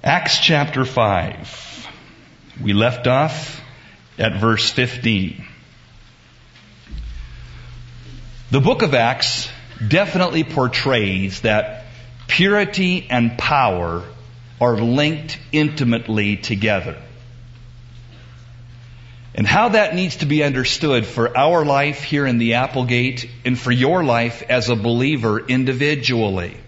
Acts chapter 5. We left off at verse 15. The book of Acts definitely portrays that purity and power are linked intimately together. And how that needs to be understood for our life here in the Applegate and for your life as a believer individually.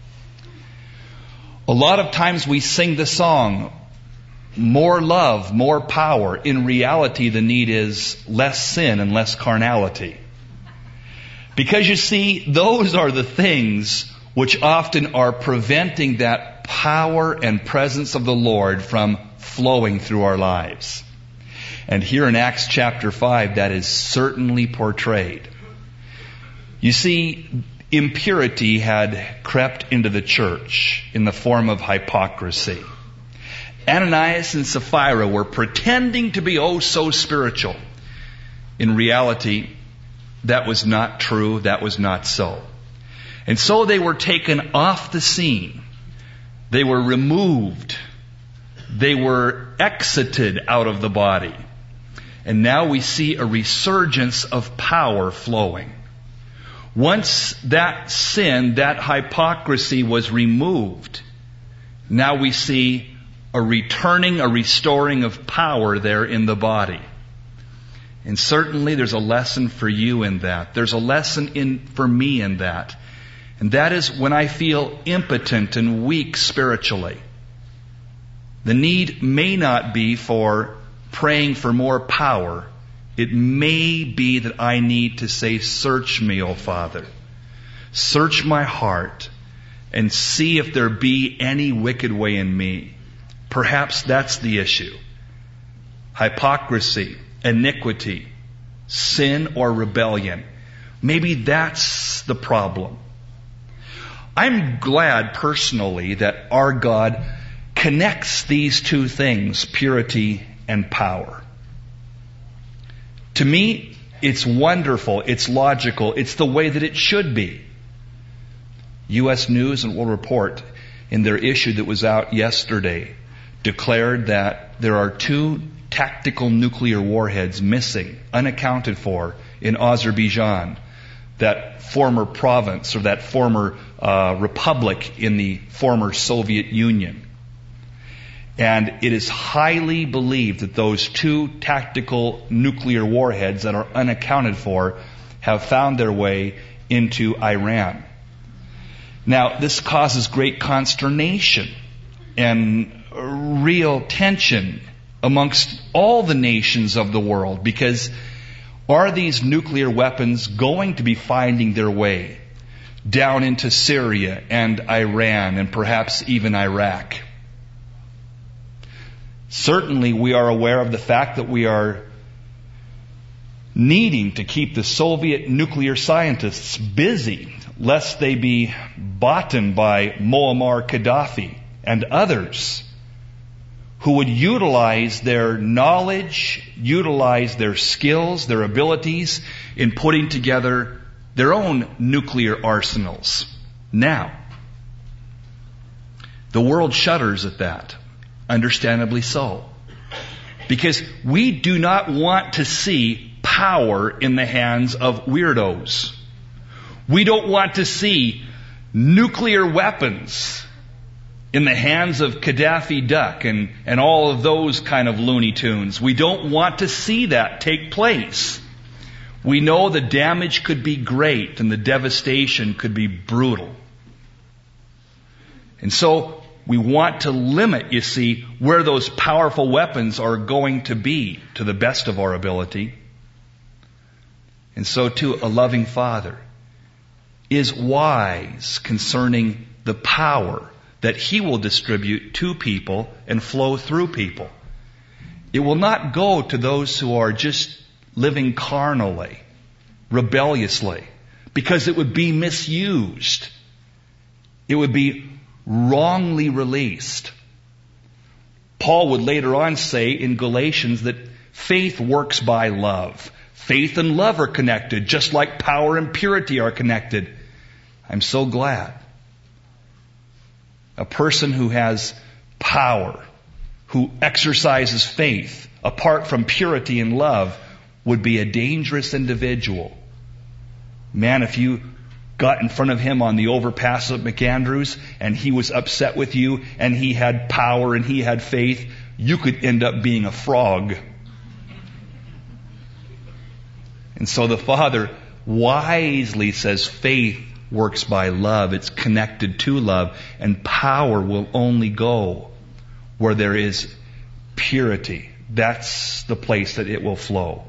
A lot of times we sing the song, more love, more power. In reality, the need is less sin and less carnality. Because you see, those are the things which often are preventing that power and presence of the Lord from flowing through our lives. And here in Acts chapter 5, that is certainly portrayed. You see, impurity had crept into the church in the form of hypocrisy. Ananias and Sapphira were pretending to be so spiritual. In reality, that was not true. That was not so. And so they were taken off the scene. They were removed. They were exited out of the body. And now we see a resurgence of power flowing. Once that sin, that hypocrisy was removed, now we see a returning, a restoring of power there in the body. And certainly there's a lesson for you in that. There's a lesson for me in that. And that is when I feel impotent and weak spiritually. The need may not be for praying for more power. It may be that I need to say, search me, O Father. Search my heart and see if there be any wicked way in me. Perhaps that's the issue. Hypocrisy, iniquity, sin or rebellion. Maybe that's the problem. I'm glad personally that our God connects these two things, purity and power. To me, it's wonderful, it's logical, it's the way that it should be. U.S. News and World Report, in their issue that was out yesterday, declared that there are 2 tactical nuclear warheads missing, unaccounted for, in Azerbaijan, that former province or that former republic in the former Soviet Union. And it is highly believed that those 2 tactical nuclear warheads that are unaccounted for have found their way into Iran. Now, this causes great consternation and real tension amongst all the nations of the world, because are these nuclear weapons going to be finding their way down into Syria and Iran and perhaps even Iraq? Certainly we are aware of the fact that we are needing to keep the Soviet nuclear scientists busy, lest they be bought by Muammar Gaddafi and others who would utilize their knowledge, utilize their skills, their abilities in putting together their own nuclear arsenals. Now, the world shudders at that. Understandably so. Because we do not want to see power in the hands of weirdos. We don't want to see nuclear weapons in the hands of Gaddafi Duck and all of those kind of Looney Tunes. We don't want to see that take place. We know the damage could be great and the devastation could be brutal. And so we want to limit, you see, where those powerful weapons are going to be to the best of our ability. And so too, a loving Father is wise concerning the power that He will distribute to people and flow through people. It will not go to those who are just living carnally, rebelliously, because it would be misused. It would be wrongly released. Paul would later on say in Galatians that faith works by love. Faith and love are connected, just like power and purity are connected. I'm so glad. A person who has power, who exercises faith apart from purity and love, would be a dangerous individual. Man, if you got in front of him on the overpass at McAndrews and he was upset with you and he had power and he had faith, you could end up being a frog. And so the Father wisely says faith works by love. It's connected to love. And power will only go where there is purity. That's the place that it will flow.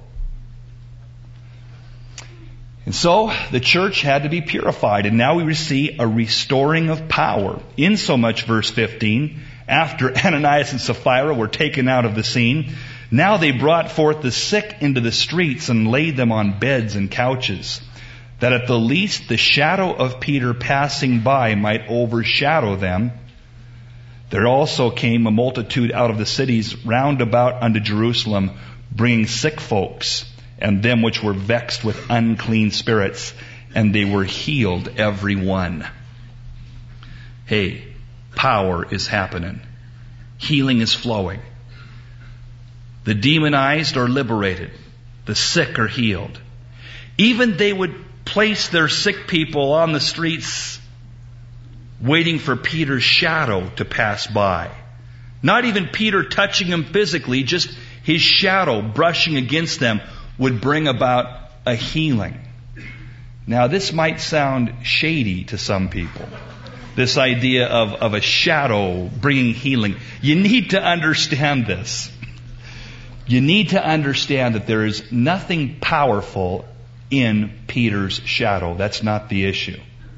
And so the church had to be purified. And now we see a restoring of power. Insomuch, verse 15, after Ananias and Sapphira were taken out of the scene, now they brought forth the sick into the streets and laid them on beds and couches, that at the least the shadow of Peter passing by might overshadow them. There also came a multitude out of the cities round about unto Jerusalem, bringing sick folks, and them which were vexed with unclean spirits, and they were healed every one. Hey, power is happening. Healing is flowing. The demonized are liberated. The sick are healed. Even they would place their sick people on the streets waiting for Peter's shadow to pass by. Not even Peter touching them physically, just his shadow brushing against them would bring about a healing. Now, this might sound shady to some people, this idea of a shadow bringing healing. You need to understand this. You need to understand that there is nothing powerful in Peter's shadow. That's not the issue.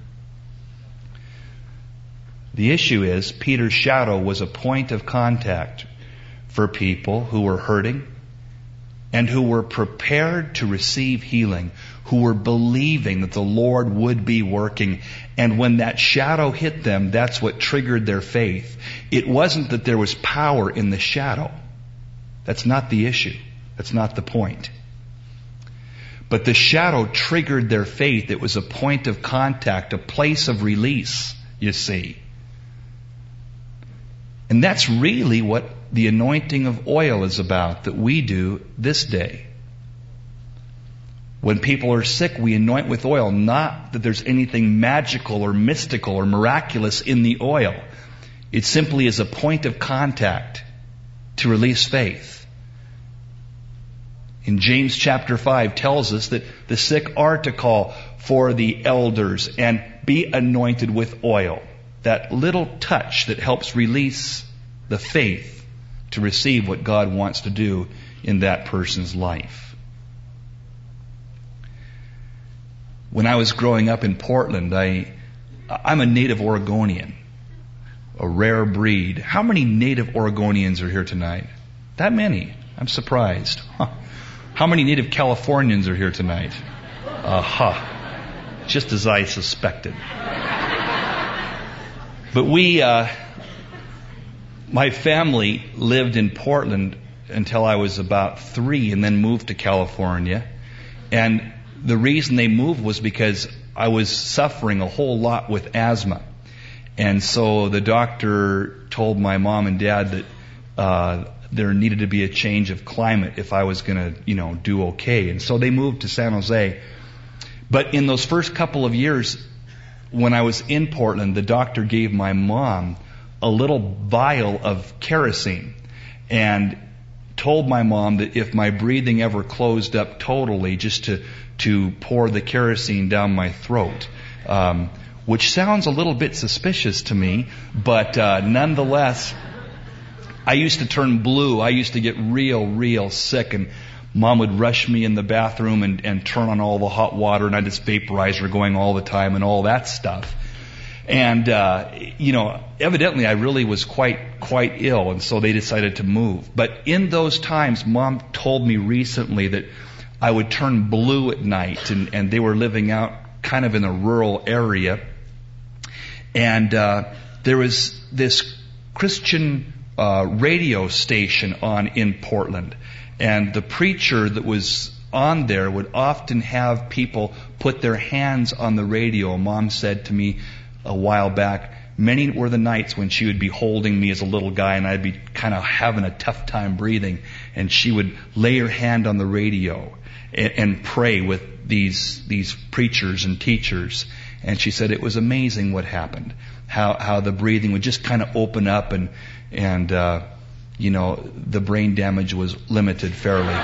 The issue is Peter's shadow was a point of contact for people who were hurting and who were prepared to receive healing, who were believing that the Lord would be working. And when that shadow hit them, that's what triggered their faith. It wasn't that there was power in the shadow. That's not the issue. That's not the point. But the shadow triggered their faith. It was a point of contact, a place of release, you see. And that's really what the anointing of oil is about, that we do this day. When people are sick, we anoint with oil. Not that there's anything magical or mystical or miraculous in the oil. It simply is a point of contact to release faith. In James chapter 5 tells us that the sick are to call for the elders and be anointed with oil. That little touch that helps release the faith to receive what God wants to do in that person's life. When I was growing up in Portland, I'm a native Oregonian, a rare breed. How many native Oregonians are here tonight? That many. I'm surprised. Huh. How many native Californians are here tonight? Aha. Just as I suspected. But my family lived in Portland until I was about 3 and then moved to California. And the reason they moved was because I was suffering a whole lot with asthma. And so the doctor told my mom and dad that there needed to be a change of climate if I was going to, do okay. And so they moved to San Jose. But in those first couple of years, when I was in Portland, the doctor gave my mom a little vial of kerosene and told my mom that if my breathing ever closed up totally, just to pour the kerosene down my throat, which sounds a little bit suspicious to me, but nonetheless, I used to turn blue. I used to get real sick, and Mom would rush me in the bathroom and turn on all the hot water, and I had this vaporizer going all the time and all that stuff. And, evidently I really was quite ill, and so they decided to move. But in those times, Mom told me recently that I would turn blue at night, and they were living out kind of in a rural area. And there was this Christian radio station on in Portland, and the preacher that was on there would often have people put their hands on the radio. Mom said to me a while back, many were the nights when she would be holding me as a little guy and I'd be kind of having a tough time breathing, and she would lay her hand on the radio and pray with these preachers and teachers. And she said it was amazing what happened, how the breathing would just kind of open up, and the brain damage was limited fairly.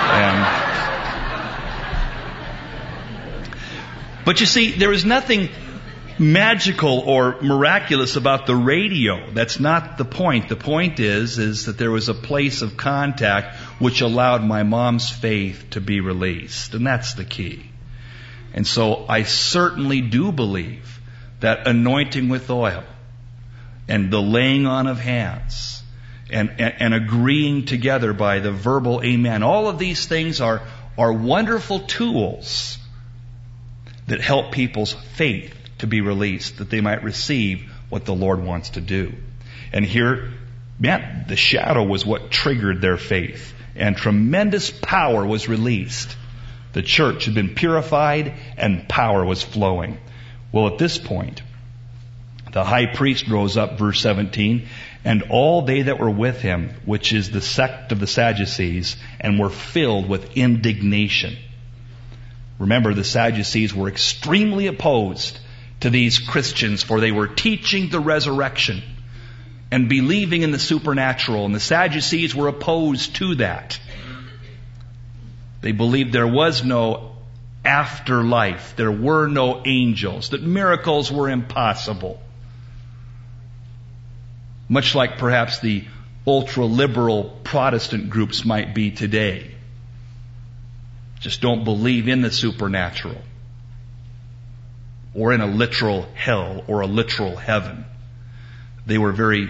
But you see, there is nothing magical or miraculous about the radio. That's not the point. The point is that there was a place of contact which allowed my mom's faith to be released. And that's the key. And so I certainly do believe that anointing with oil and the laying on of hands and agreeing together by the verbal amen, all of these things are wonderful tools that help people's faith to be released, that they might receive what the Lord wants to do. And here, man, the shadow was what triggered their faith, and tremendous power was released. The church had been purified and power was flowing. Well, at this point, the high priest rose up, verse 17, and all they that were with him, which is the sect of the Sadducees, and were filled with indignation. Remember, the Sadducees were extremely opposed to these Christians, for they were teaching the resurrection and believing in the supernatural, and the Sadducees were opposed to that. They believed there was no afterlife, there were no angels, that miracles were impossible. Much like perhaps the ultra-liberal Protestant groups might be today. Just don't believe in the supernatural, or in a literal hell or a literal heaven. They were very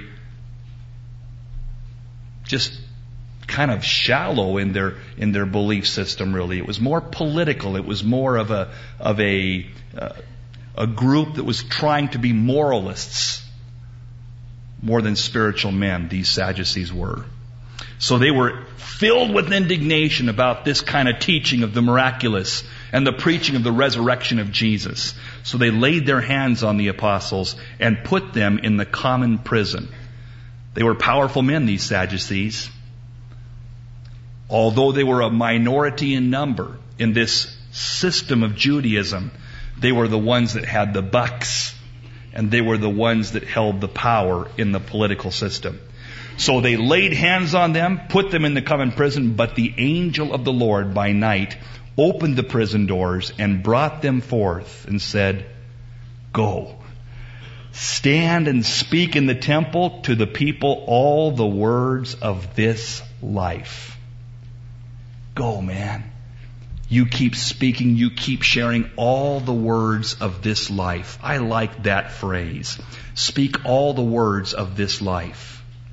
just kind of shallow in their belief system, really. It was more political. It was more of a group that was trying to be moralists more than spiritual men. These Sadducees were. So they were filled with indignation about this kind of teaching of the miraculous and the preaching of the resurrection of Jesus. So they laid their hands on the apostles and put them in the common prison. They were powerful men, these Sadducees. Although they were a minority in number in this system of Judaism, they were the ones that had the bucks, and they were the ones that held the power in the political system. So they laid hands on them, put them in the common prison, but the angel of the Lord by night opened the prison doors and brought them forth and said, "Go, stand and speak in the temple to the people all the words of this life." Go, man. You keep speaking, you keep sharing all the words of this life. I like that phrase. Speak all the words of this life.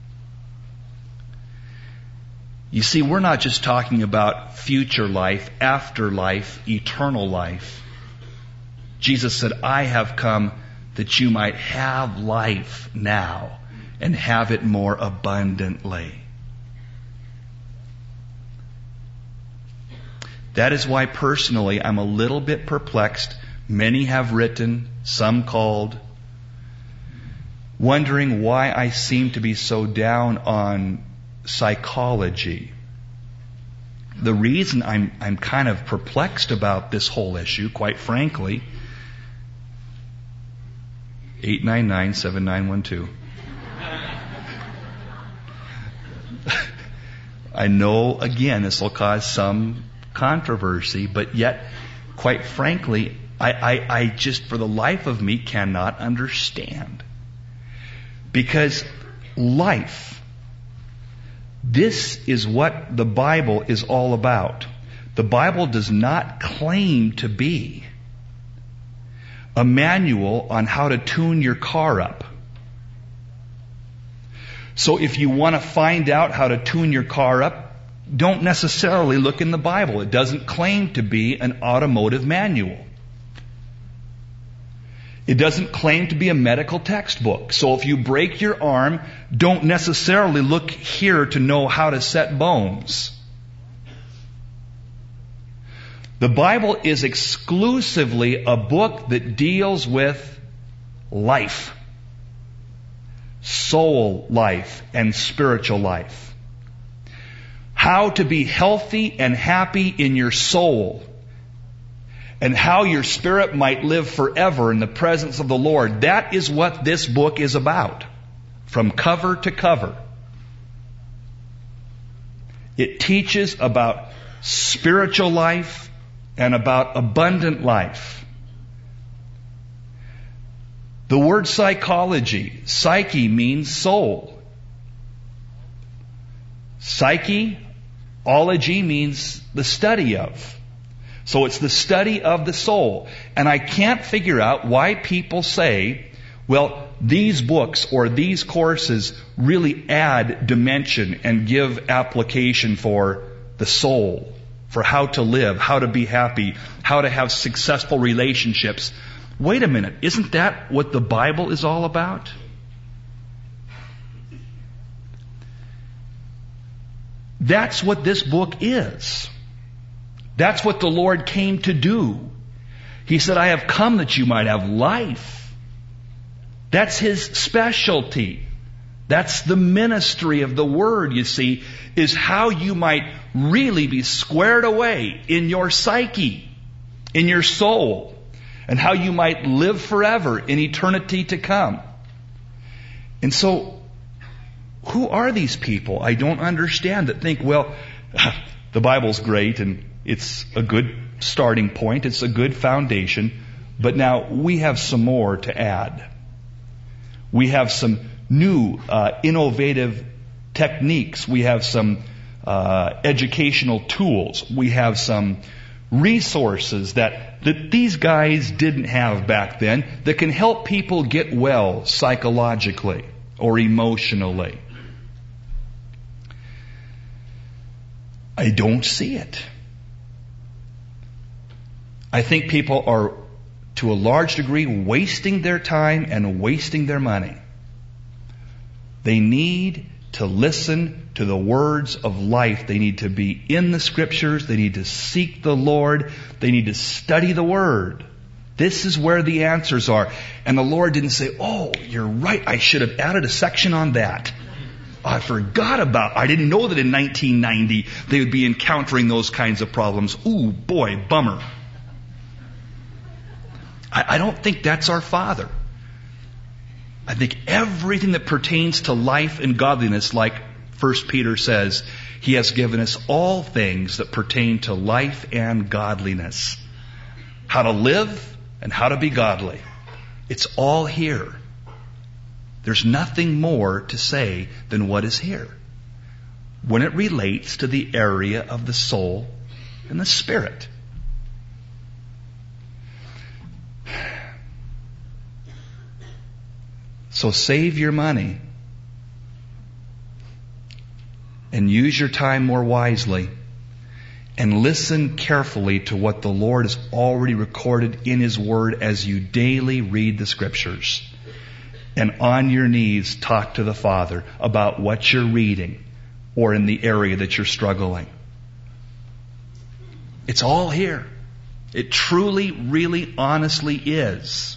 You see, we're not just talking about future life, afterlife, eternal life. Jesus said, "I have come that you might have life now and have it more abundantly." That is why personally I'm a little bit perplexed. Many have written, some called, wondering why I seem to be so down on psychology. The reason I'm kind of perplexed about this whole issue, quite frankly, 899-7912. I know, again, this will cause some controversy, but yet, quite frankly, I just, for the life of me, cannot understand. Because life, this is what the Bible is all about. The Bible does not claim to be a manual on how to tune your car up. So if you want to find out how to tune your car up, don't necessarily look in the Bible. It doesn't claim to be an automotive manual. It doesn't claim to be a medical textbook. So if you break your arm, don't necessarily look here to know how to set bones. The Bible is exclusively a book that deals with life. soul life and spiritual life. How to be healthy and happy in your soul, and how your spirit might live forever in the presence of the Lord. That is what this book is about, from cover to cover. It teaches about spiritual life and about abundant life. The word psychology, psyche means soul. Psyche, ology means the study of. So it's the study of the soul. And I can't figure out why people say, well, these books or these courses really add dimension and give application for the soul, for how to live, how to be happy, how to have successful relationships. Wait a minute, isn't that what the Bible is all about? That's what this book is. That's what the Lord came to do. He said, I have come that you might have life. That's His specialty. That's the ministry of the Word, you see, is how you might really be squared away in your psyche, in your soul, and how you might live forever in eternity to come. And so, who are these people I don't understand that think, well, the Bible's great and it's a good starting point, it's a good foundation, but now we have some more to add. We have some new, innovative techniques. We have some educational tools. We have some resources that these guys didn't have back then that can help people get well psychologically or emotionally. I don't see it. I think people are, to a large degree, wasting their time and wasting their money. They need to listen to the words of life. They need to be in the Scriptures. They need to seek the Lord. They need to study the Word. This is where the answers are. And the Lord didn't say, oh, you're right, I should have added a section on that. I didn't know that in 1990 they would be encountering those kinds of problems. Ooh, boy, bummer. I don't think that's our Father. I think everything that pertains to life and godliness, like 1 Peter says, He has given us all things that pertain to life and godliness. How to live and how to be godly. It's all here. There's nothing more to say than what is here when it relates to the area of the soul and the spirit. So save your money and use your time more wisely and listen carefully to what the Lord has already recorded in His Word as you daily read the Scriptures. And on your knees talk to the Father about what you're reading or in the area that you're struggling. It's all here. It truly, really, honestly is.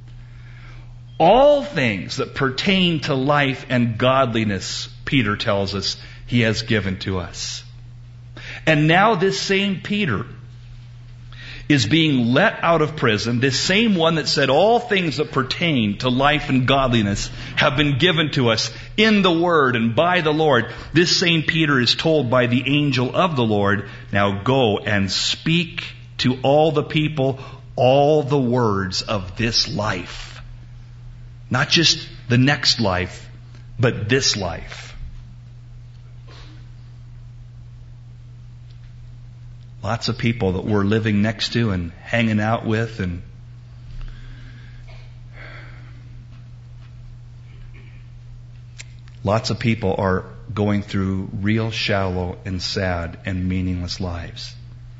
All things that pertain to life and godliness, Peter tells us, He has given to us. And now this same Peter is being let out of prison. This same one that said all things that pertain to life and godliness have been given to us in the Word and by the Lord. This same Peter is told by the angel of the Lord, now go and speak to all the people all the words of this life. Not just the next life, but this life. Lots of people that we're living next to and hanging out with, and lots of people are going through real shallow and sad and meaningless lives.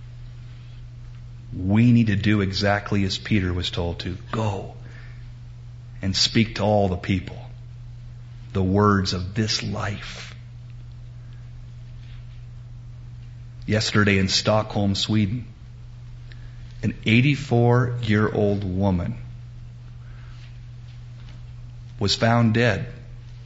We need to do exactly as Peter was told to. Go and speak to all the people the words of this life. Yesterday in Stockholm, Sweden, an 84-year-old woman was found dead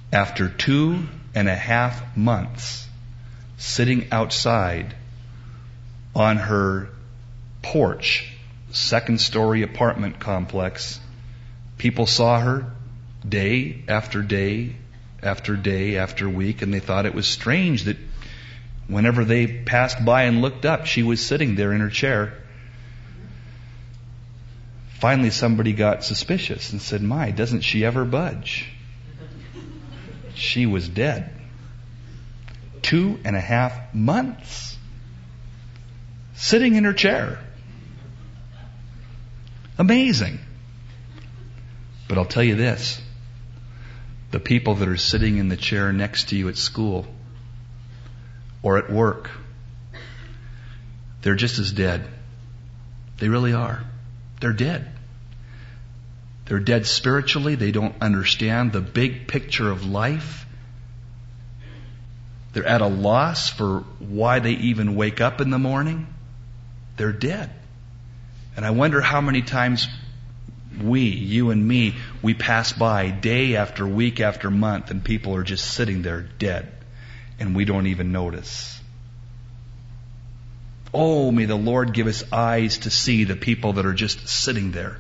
after 2.5 months sitting outside on her porch, second-story apartment complex, people saw her day after day after day after week, and they thought it was strange that whenever they passed by and looked up, she was sitting there in her chair. Finally, somebody got suspicious and said, "My, doesn't she ever budge?" She was dead. 2.5 months sitting in her chair. Amazing. But I'll tell you this. The people that are sitting in the chair next to you at school or at work, they're just as dead. They really are. They're dead. They're dead spiritually. They don't understand the big picture of life. They're at a loss for why they even wake up in the morning. They're dead. And I wonder how many times you and me, we pass by day after week after month and people are just sitting there dead and we don't even notice. Oh, may the Lord give us eyes to see the people that are just sitting there,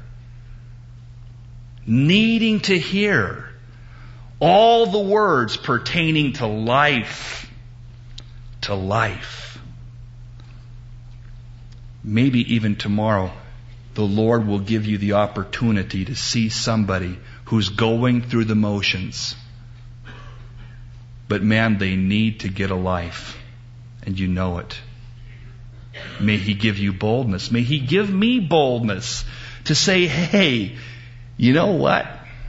needing to hear all the words pertaining to life. To life. Maybe even tomorrow, the Lord will give you the opportunity to see somebody who's going through the motions. But man, they need to get a life. And you know it. May He give you boldness. May He give me boldness to say, hey, you know what?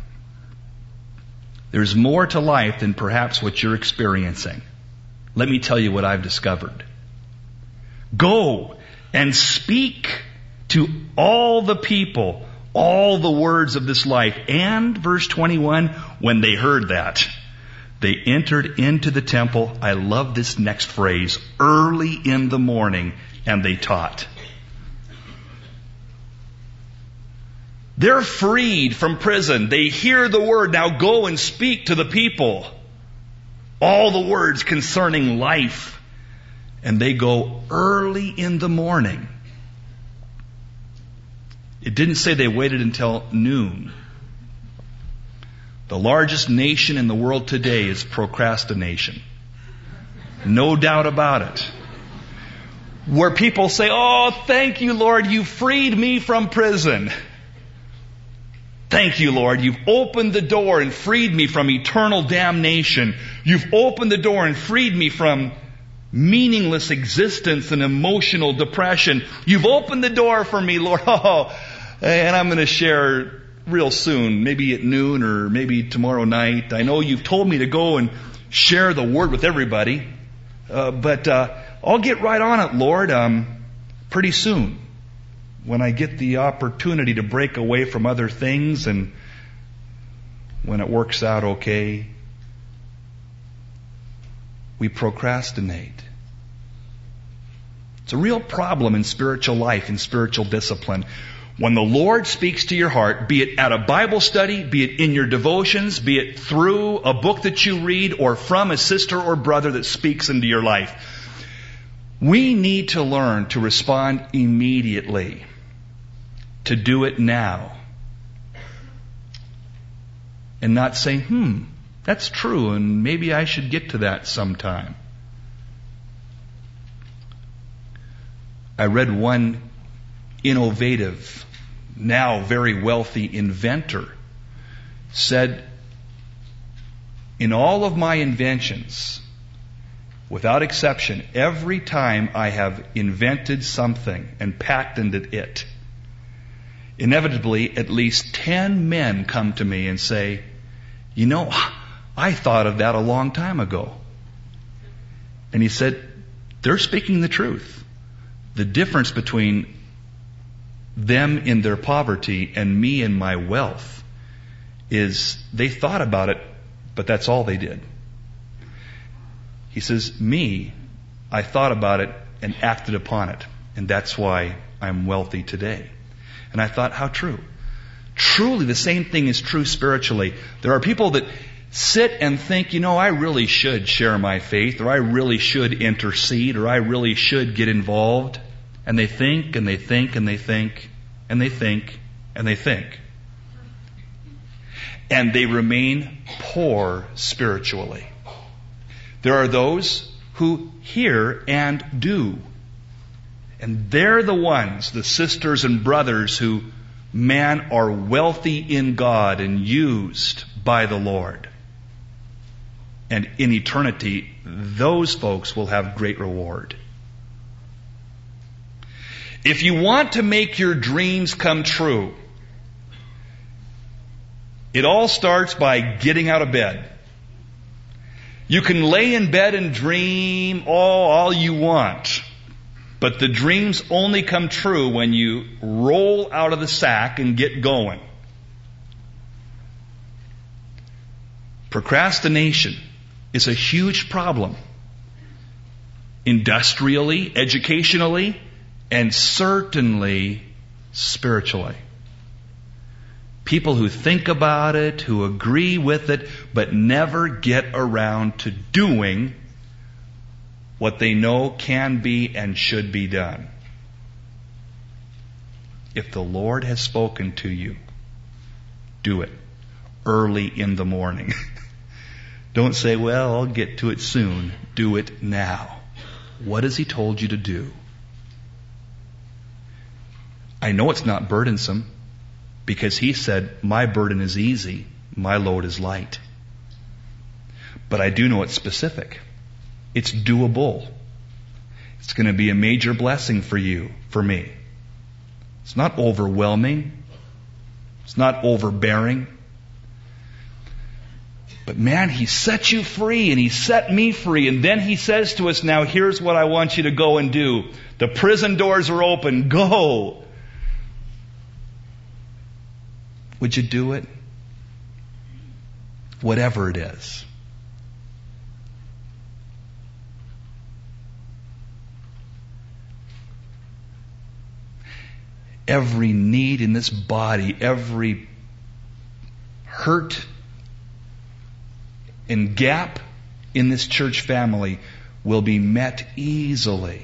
There's more to life than perhaps what you're experiencing. Let me tell you what I've discovered. Go and speak to all the people, all the words of this life. And, verse 21, when they heard that, they entered into the temple. I love this next phrase, early in the morning, and they taught. They're freed from prison. They hear the word. Now go and speak to the people. All the words concerning life. And they go early in the morning. It didn't say they waited until noon. The largest nation in the world today is procrastination. No doubt about it. Where people say, oh, thank you, Lord, you freed me from prison. Thank you, Lord, you've opened the door and freed me from eternal damnation. You've opened the door and freed me from meaningless existence and emotional depression. You've opened the door for me, Lord. Oh, and I'm going to share real soon, maybe at noon or maybe tomorrow night. I know you've told me to go and share the word with everybody, but I'll get right on it, Lord, pretty soon when I get the opportunity to break away from other things and when it works out okay. We procrastinate. It's a real problem in spiritual life, in spiritual discipline. When the Lord speaks to your heart, be it at a Bible study, be it in your devotions, be it through a book that you read, or from a sister or brother that speaks into your life, we need to learn to respond immediately, to do it now, and not say, that's true, and maybe I should get to that sometime. I read one innovative, now very wealthy inventor said, in all of my inventions, without exception, every time I have invented something and patented it, inevitably at least 10 men come to me and say, you know, I thought of that a long time ago. And he said, they're speaking the truth. The difference between them in their poverty and me in my wealth is they thought about it, but that's all they did. He says, me, I thought about it and acted upon it. And that's why I'm wealthy today. And I thought, how true. Truly, the same thing is true spiritually. There are people that sit and think, I really should share my faith, or I really should intercede, or I really should get involved. And they think, and they think, and they think, and they think, and they think. And they remain poor spiritually. There are those who hear and do. And they're the ones, the sisters and brothers who, are wealthy in God and used by the Lord. And in eternity, those folks will have great reward. If you want to make your dreams come true, it all starts by getting out of bed. You can lay in bed and dream all you want, but the dreams only come true when you roll out of the sack and get going. Procrastination is a huge problem. Industrially, educationally, and certainly spiritually. People who think about it, who agree with it, but never get around to doing what they know can be and should be done. If the Lord has spoken to you, do it early in the morning. Don't say, well, I'll get to it soon. Do it now. What has He told you to do? I know it's not burdensome, because He said, my burden is easy, my load is light. But I do know it's specific. It's doable. It's going to be a major blessing for you, for me. It's not overwhelming. It's not overbearing. But man, He set you free, and He set me free. And then He says to us, now here's what I want you to go and do. The prison doors are open. Go. Would you do it? Whatever it is. Every need in this body, every hurt and gap in this church family will be met easily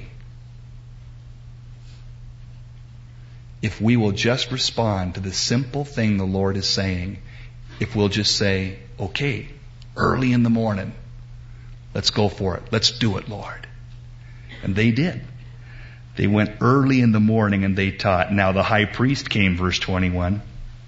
if we will just respond to the simple thing the Lord is saying. If we'll just say, okay, early in the morning, let's go for it. Let's do it, Lord. And they did. They went early in the morning and they taught. Now the high priest came, verse 21.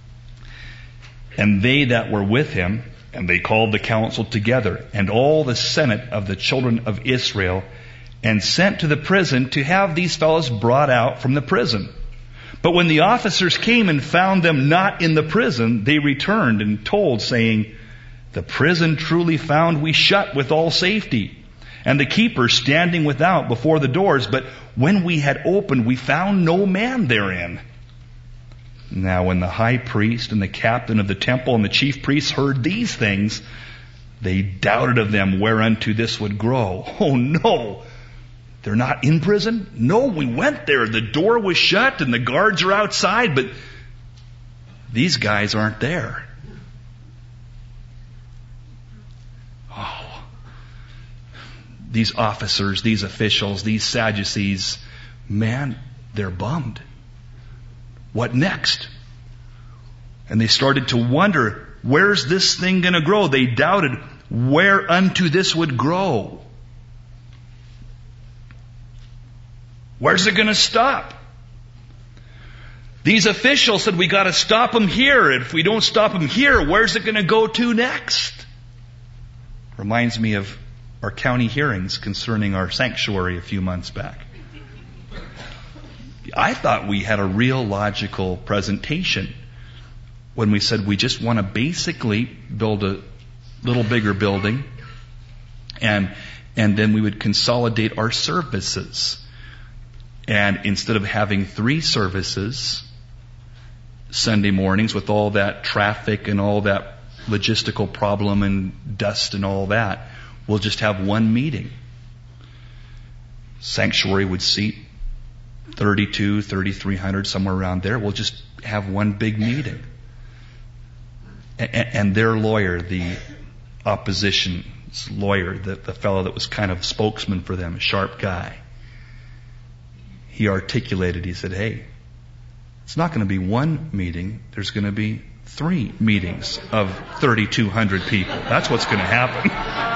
And they that were with him, and they called the council together, and all the senate of the children of Israel, and sent to the prison to have these fellows brought out from the prison. But when the officers came and found them not in the prison, they returned and told, saying, the prison truly found we shut with all safety, and the keeper standing without before the doors. But when we had opened, we found no man therein. Now when the high priest and the captain of the temple and the chief priests heard these things, they doubted of them whereunto this would grow. Oh no! They're not in prison? No, we went there. The door was shut and the guards are outside, but these guys aren't there. Oh. These officers, these officials, these Sadducees, man, they're bummed. What next? And they started to wonder, where's this thing going to grow? They doubted whereunto this would grow. Where's it going to stop? These officials said, we got to stop them here. And if we don't stop them here, where's it going to go to next? Reminds me of our county hearings concerning our sanctuary a few months back. I thought we had a real logical presentation when we said we just want to basically build a little bigger building, and then we would consolidate our services. And instead of having 3 services Sunday mornings with all that traffic and all that logistical problem and dust and all that, we'll just have one meeting. Sanctuary would seat 3,300, somewhere around there. We'll just have one big meeting. And their lawyer, the opposition lawyer, the fellow that was kind of spokesman for them, a sharp guy, he articulated, he said, hey, it's not going to be one meeting, there's going to be 3 meetings of 3,200 people. That's what's going to happen.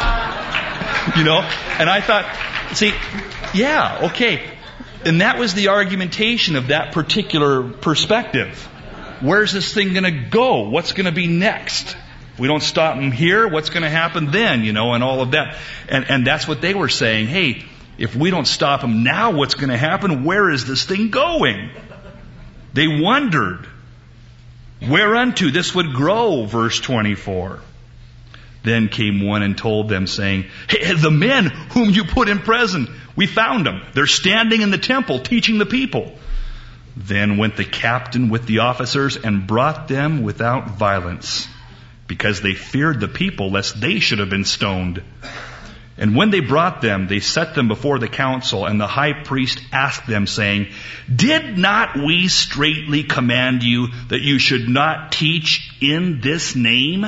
And I thought, see, yeah, okay. And that was the argumentation of that particular perspective. Where's this thing going to go? What's going to be next? We don't stop them here, what's going to happen then, and all of that. And that's what they were saying. Hey, if we don't stop them now, what's going to happen? Where is this thing going? They wondered whereunto this would grow, verse 24. Then came one and told them, saying, hey, the men whom you put in prison, we found them. They're standing in the temple teaching the people. Then went the captain with the officers and brought them without violence, because they feared the people, lest they should have been stoned. And when they brought them, they set them before the council, and the high priest asked them, saying, did not we straitly command you that you should not teach in this name?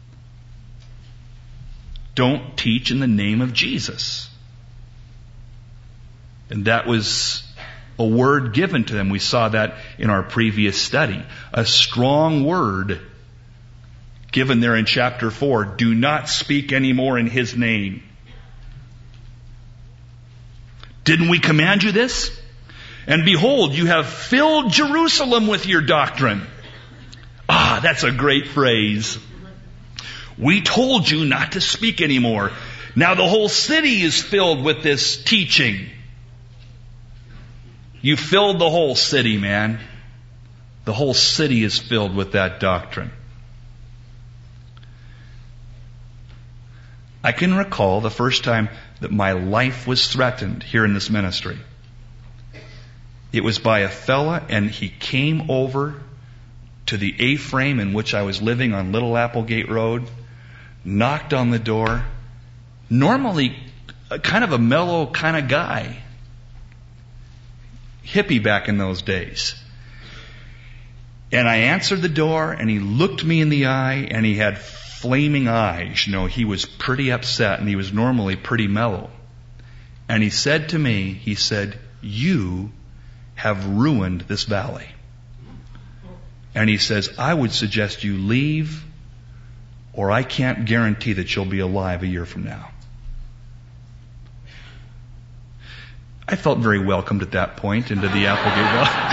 Don't teach in the name of Jesus. And that was a word given to them. We saw that in our previous study. A strong word given there in chapter 4. Do not speak anymore in His name. Didn't we command you this? And behold, you have filled Jerusalem with your doctrine. That's a great phrase. We told you not to speak anymore. Now the whole city is filled with this teaching. You filled the whole city, man. The whole city is filled with that doctrine. I can recall the first time that my life was threatened here in this ministry. It was by a fella, and he came over to the A-frame in which I was living on Little Applegate Road, knocked on the door. Normally, kind of a mellow kind of guy. Hippie back in those days. And I answered the door, and he looked me in the eye, and he had flaming eyes. He was pretty upset, and he was normally pretty mellow. And he said to me, he said, you have ruined this valley. And he says, I would suggest you leave, or I can't guarantee that you'll be alive a year from now. I felt very welcomed at that point into the Applegate Valley.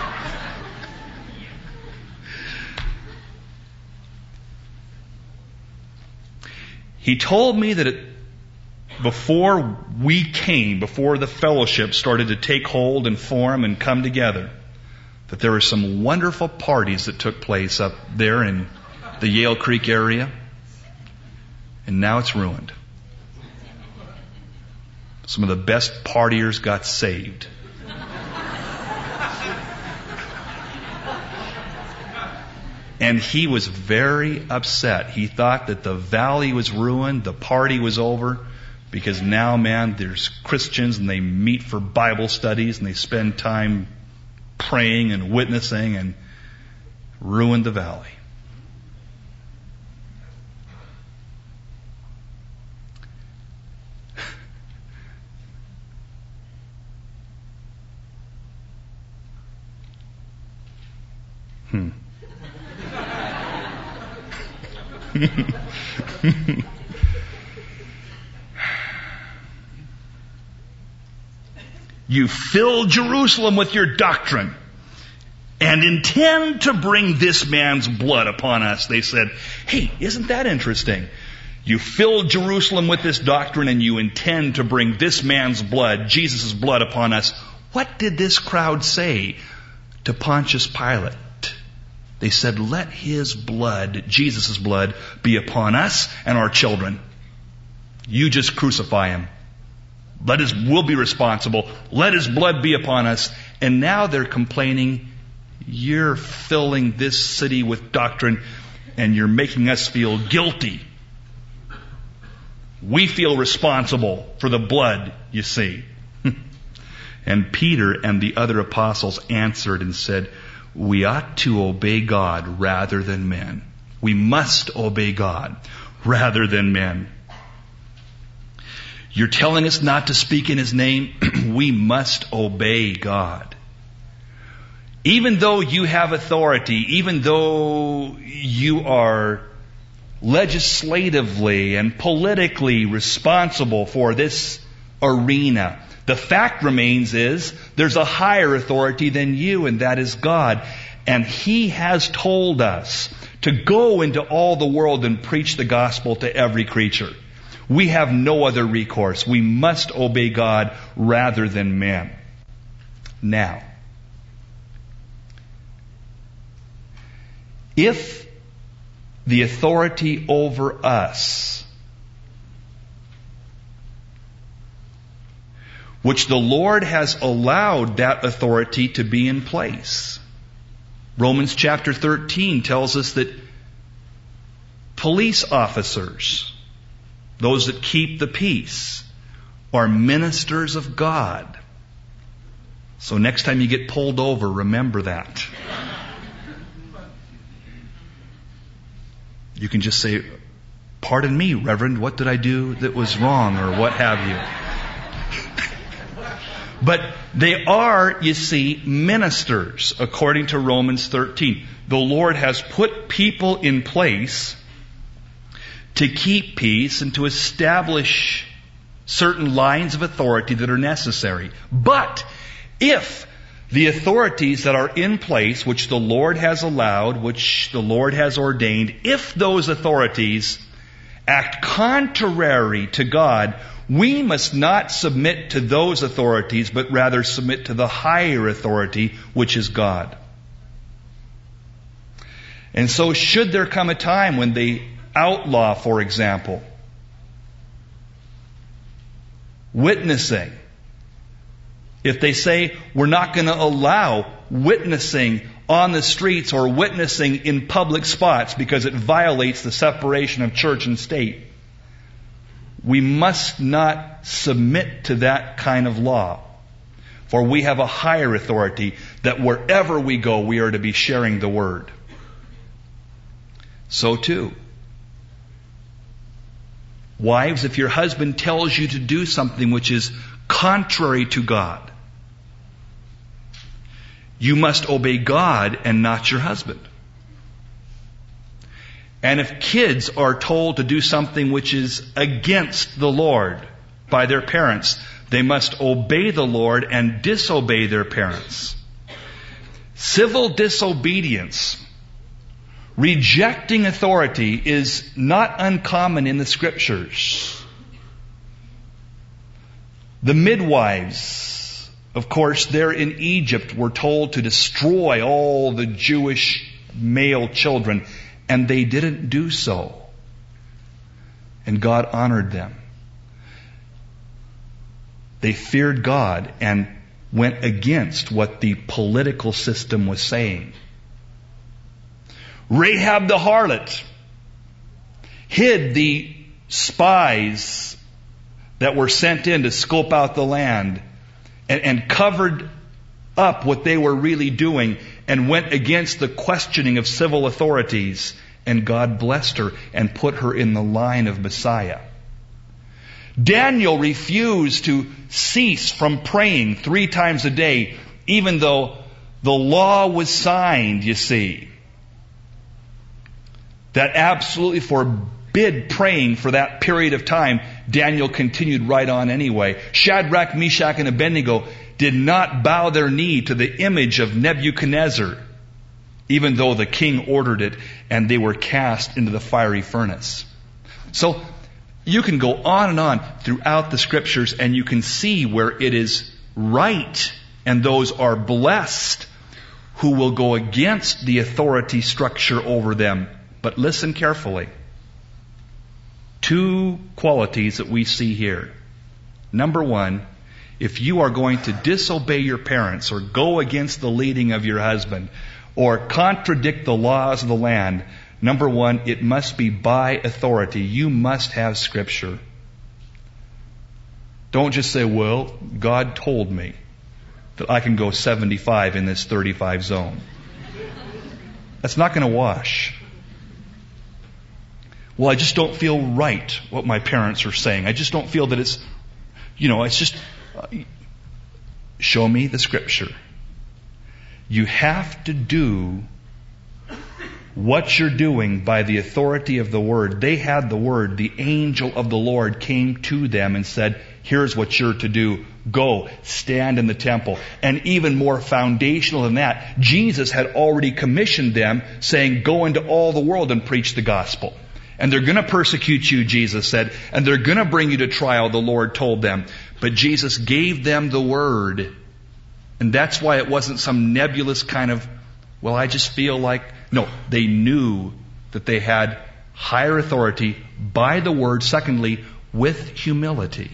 He told me that before the fellowship started to take hold and form and come together, that there were some wonderful parties that took place up there in the Yale Creek area, and now it's ruined. Some of the best partiers got saved. And he was very upset. He thought that the valley was ruined, the party was over, because now, man, there's Christians and they meet for Bible studies and they spend time praying and witnessing, and ruined the valley. You fill Jerusalem with your doctrine and intend to bring this man's blood upon us. They said, hey, isn't that interesting? You fill Jerusalem with this doctrine and you intend to bring this man's blood, Jesus' blood, upon us. What did this crowd say to Pontius Pilate? They said, let his blood, Jesus' blood, be upon us and our children. You just crucify him. We'll be responsible. Let his blood be upon us. And now they're complaining, you're filling this city with doctrine and you're making us feel guilty. We feel responsible for the blood, you see. And Peter and the other apostles answered and said, we ought to obey God rather than men. We must obey God. rather than men. You're telling us not to speak in His name? We must obey God. Even though you have authority, even though you are legislatively and politically responsible for this arena, the fact remains is there's a higher authority than you, and that is God. And He has told us to go into all the world and preach the gospel to every creature. We have no other recourse. We must obey God rather than men. Now, if the authority over us, which the Lord has allowed that authority to be in place. Romans chapter 13 tells us that police officers, those that keep the peace, are ministers of God. So next time you get pulled over, remember that. You can just say, "Pardon me, Reverend, what did I do that was wrong?" or what have you. But they are, you see, ministers, according to Romans 13. The Lord has put people in place to keep peace and to establish certain lines of authority that are necessary. But if the authorities that are in place, which the Lord has allowed, which the Lord has ordained, if those authorities act contrary to God, we must not submit to those authorities, but rather submit to the higher authority, which is God. And so should there come a time when they outlaw, for example, witnessing, if they say we're not going to allow witnessing on the streets or witnessing in public spots because it violates the separation of church and state, we must not submit to that kind of law. For we have a higher authority that wherever we go, we are to be sharing the word. So too, wives, if your husband tells you to do something which is contrary to God, you must obey God and not your husband. And if kids are told to do something which is against the Lord by their parents, they must obey the Lord and disobey their parents. Civil disobedience, rejecting authority, is not uncommon in the Scriptures. The midwives, of course, there in Egypt were told to destroy all the Jewish male children, and they didn't do so. And God honored them. They feared God and went against what the political system was saying. Rahab the harlot hid the spies that were sent in to scope out the land and covered up what they were really doing and went against the questioning of civil authorities, and God blessed her and put her in the line of Messiah. Daniel refused to cease from praying 3 times a day, even though the law was signed, you see, that absolutely forbid praying for that period of time. Daniel continued right on anyway. Shadrach, Meshach, and Abednego did not bow their knee to the image of Nebuchadnezzar, even though the king ordered it, and they were cast into the fiery furnace. So you can go on and on throughout the Scriptures, and you can see where it is right, and those are blessed who will go against the authority structure over them. But listen carefully. 2 qualities that we see here. Number 1, if you are going to disobey your parents or go against the leading of your husband or contradict the laws of the land, number 1, it must be by authority. You must have Scripture. Don't just say, well, God told me that I can go 75 in this 35 zone. That's not going to wash. Well, I just don't feel right what my parents are saying. I just don't feel that it's just, show me the Scripture. You have to do what you're doing by the authority of the Word. They had the Word. The angel of the Lord came to them and said, here's what you're to do. Go, stand in the temple. And even more foundational than that, Jesus had already commissioned them, saying, go into all the world and preach the gospel. And they're going to persecute you, Jesus said, and they're going to bring you to trial, the Lord told them. But Jesus gave them the Word. And that's why it wasn't some nebulous kind of, well, I just feel like... No, they knew that they had higher authority by the Word. Secondly, with humility.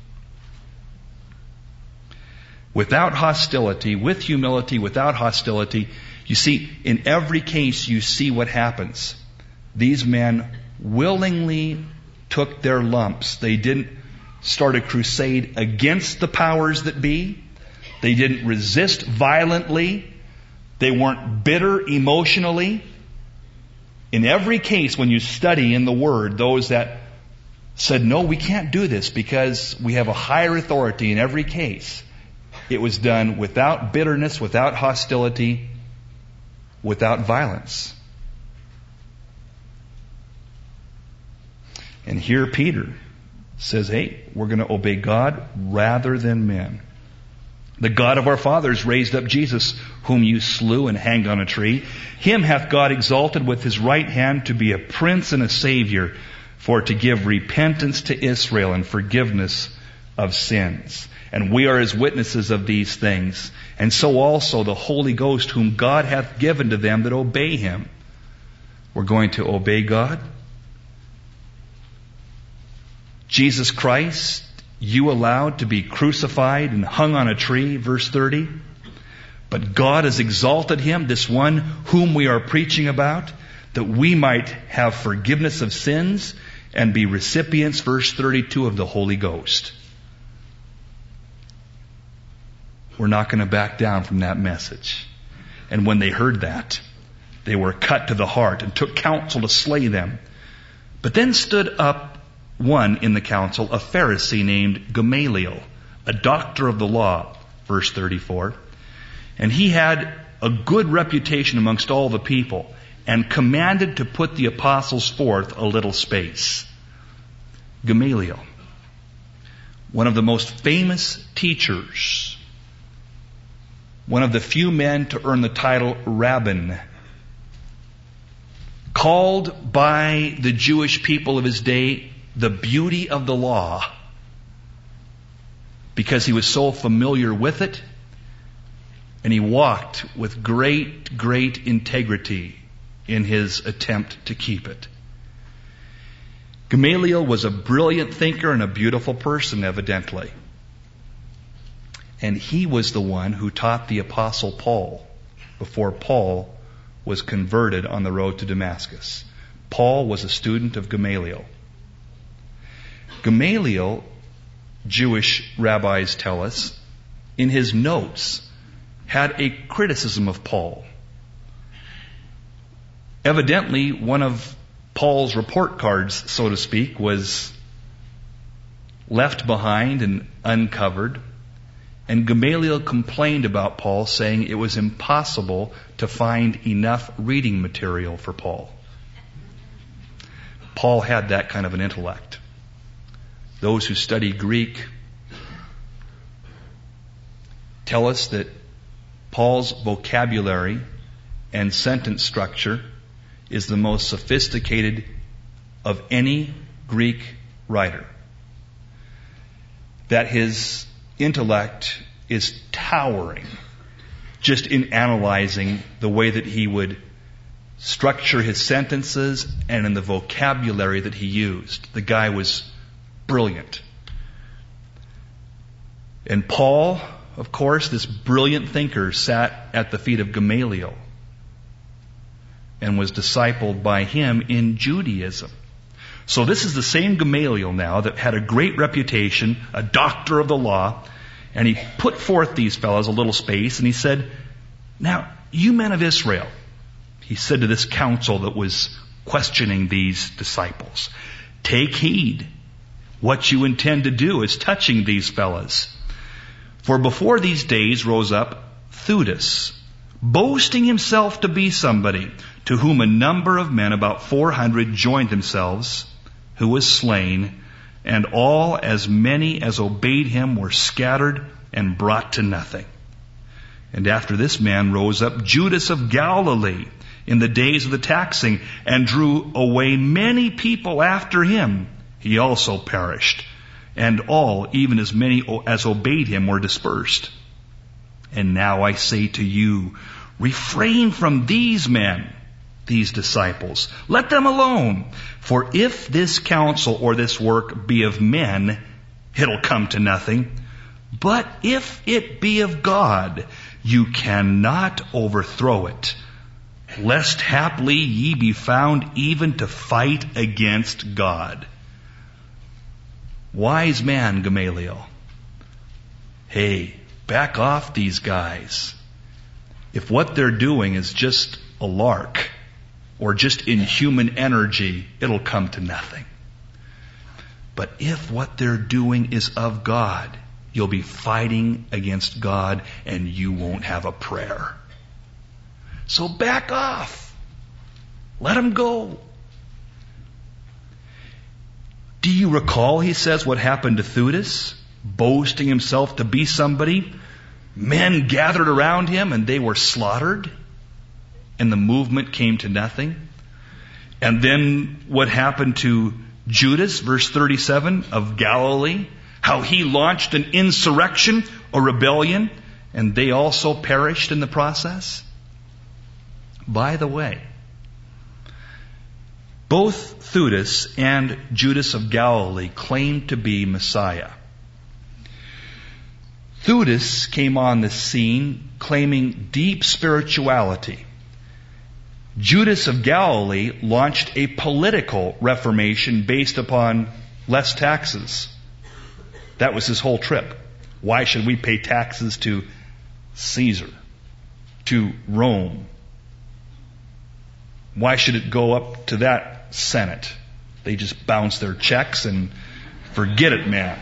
Without hostility, with humility, without hostility. You see, in every case, you see what happens. These men willingly took their lumps. They didn't start a crusade against the powers that be. They didn't resist violently. They weren't bitter emotionally. In every case, when you study in the Word, those that said, no, we can't do this because we have a higher authority, in every case, it was done without bitterness, without hostility, without violence. And here Peter says, hey, we're going to obey God rather than men. The God of our fathers raised up Jesus, whom you slew and hanged on a tree. Him hath God exalted with his right hand to be a prince and a savior, for to give repentance to Israel and forgiveness of sins. And we are his witnesses of these things. And so also the Holy Ghost, whom God hath given to them that obey him. We're going to obey God. Jesus Christ, you allowed to be crucified and hung on a tree, verse 30. But God has exalted him, this one whom we are preaching about, that we might have forgiveness of sins and be recipients, verse 32, of the Holy Ghost. We're not going to back down from that message. And when they heard that, they were cut to the heart and took counsel to slay them. But then stood up one in the council, a Pharisee named Gamaliel, a doctor of the law, verse 34. And he had a good reputation amongst all the people, and commanded to put the apostles forth a little space. Gamaliel, one of the most famous teachers, one of the few men to earn the title Rabbin, called by the Jewish people of his day the beauty of the law, because he was so familiar with it, and he walked with great, great integrity in his attempt to keep it. Gamaliel was a brilliant thinker and a beautiful person, evidently. And he was the one who taught the Apostle Paul before Paul was converted on the road to Damascus. Paul was a student of Gamaliel. Gamaliel, Jewish rabbis tell us, in his notes, had a criticism of Paul. Evidently, one of Paul's report cards, so to speak, was left behind and uncovered. And Gamaliel complained about Paul, saying it was impossible to find enough reading material for Paul. Paul had that kind of an intellect. Those who study Greek tell us that Paul's vocabulary and sentence structure is the most sophisticated of any Greek writer. That his intellect is towering just in analyzing the way that he would structure his sentences and in the vocabulary that he used. The guy was brilliant. And Paul, of course, this brilliant thinker, sat at the feet of Gamaliel and was discipled by him in Judaism. So this is the same Gamaliel now that had a great reputation, a doctor of the law, and he put forth these fellows a little space, and he said, now, you men of Israel, he said to this council that was questioning these disciples. Take heed what you intend to do is touching these fellas. For before these days rose up Theudas, boasting himself to be somebody, to whom a number of men, about 400, joined themselves, who was slain, and all as many as obeyed him were scattered and brought to nothing. And after this man rose up Judas of Galilee in the days of the taxing, and drew away many people after him. He also perished, and all, even as many as obeyed him, were dispersed. And now I say to you, refrain from these men, these disciples. Let them alone. For if this counsel or this work be of men, it'll come to nothing. But if it be of God, you cannot overthrow it, lest haply ye be found even to fight against God. Wise man, Gamaliel. Hey, back off these guys. If what they're doing is just a lark or just inhuman energy, it'll come to nothing. But if what they're doing is of God, you'll be fighting against God and you won't have a prayer. So back off. Let them go. Do you recall, he says, what happened to Theudas? Boasting himself to be somebody. Men gathered around him and they were slaughtered. And the movement came to nothing. And then what happened to Judas, verse 37, of Galilee? How he launched an insurrection, a rebellion, and they also perished in the process. By the way, both Theudas and Judas of Galilee claimed to be Messiah. Theudas came on the scene claiming deep spirituality. Judas of Galilee launched a political reformation based upon less taxes. That was his whole trip. Why should we pay taxes to Caesar, to Rome? Why should it go up to that Senate? They just bounce their checks and forget it, man.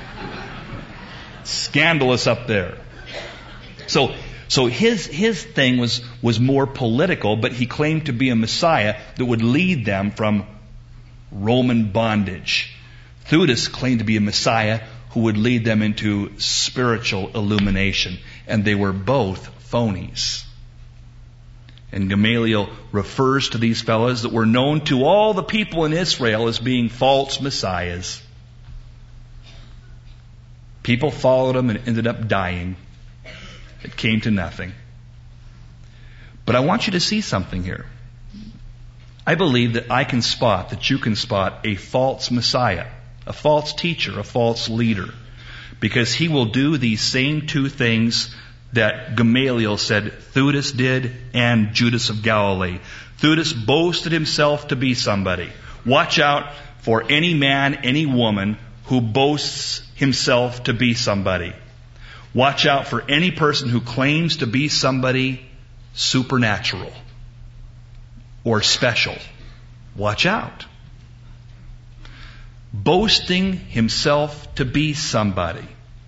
Scandalous up there. So his thing was more political, but he claimed to be a Messiah that would lead them from Roman bondage. Theudas claimed to be a Messiah who would lead them into spiritual illumination. And they were both phonies. And Gamaliel refers to these fellows that were known to all the people in Israel as being false messiahs. People followed them and ended up dying. It came to nothing. But I want you to see something here. I believe that you can spot a false messiah, a false teacher, a false leader, because he will do these same two things that Gamaliel said Theudas did and Judas of Galilee. Theudas boasted himself to be somebody. Watch out for any man, any woman who boasts himself to be somebody. Watch out for any person who claims to be somebody supernatural or special. Watch out. Boasting himself to be somebody.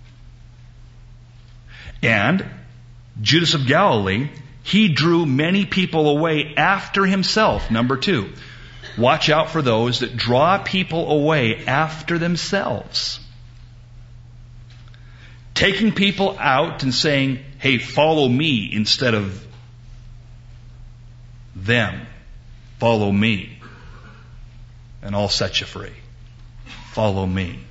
And Judas of Galilee, he drew many people away after himself. Number 2, watch out for those that draw people away after themselves. Taking people out and saying, hey, follow me instead of them. Follow me and I'll set you free. Follow me.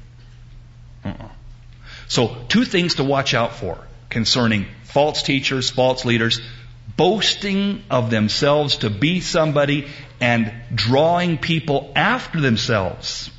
So 2 things to watch out for concerning false teachers, false leaders, boasting of themselves to be somebody and drawing people after themselves.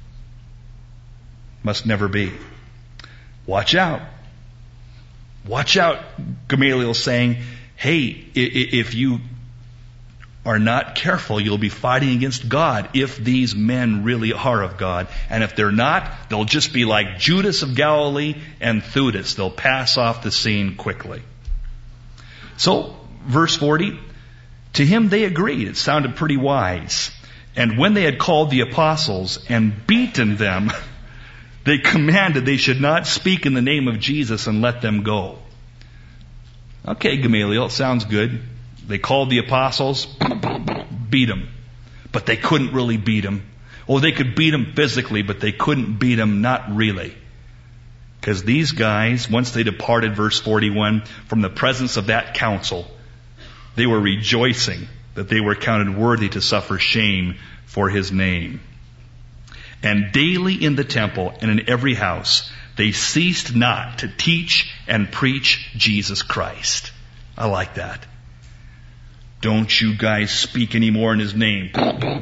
Must never be. Watch out. Watch out, Gamaliel saying, hey, if you are not careful, you'll be fighting against God if these men really are of God. And if they're not, they'll just be like Judas of Galilee and Theudas. They'll pass off the scene quickly. So, verse 40, To him they agreed. It sounded pretty wise. And when they had called the apostles and beaten them, they commanded they should not speak in the name of Jesus and let them go. Okay, Gamaliel, it sounds good. They called the apostles, beat them. But they couldn't really beat them. Oh, they could beat them physically, but they couldn't beat them, not really. Because these guys, once they departed, verse 41, from the presence of that council, they were rejoicing that they were counted worthy to suffer shame for his name. And daily in the temple and in every house, they ceased not to teach and preach Jesus Christ. I like that. Don't you guys speak anymore in his name.